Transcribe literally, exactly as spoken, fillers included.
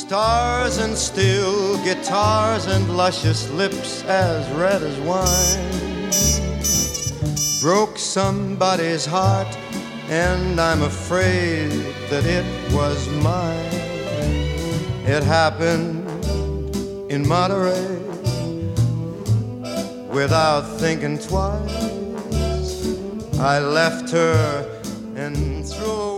Stars and steel guitars and luscious lips as red as wine broke somebody's heart, and I'm afraid that it was mine. It happened in Monterey without thinking twice. I left her and threw away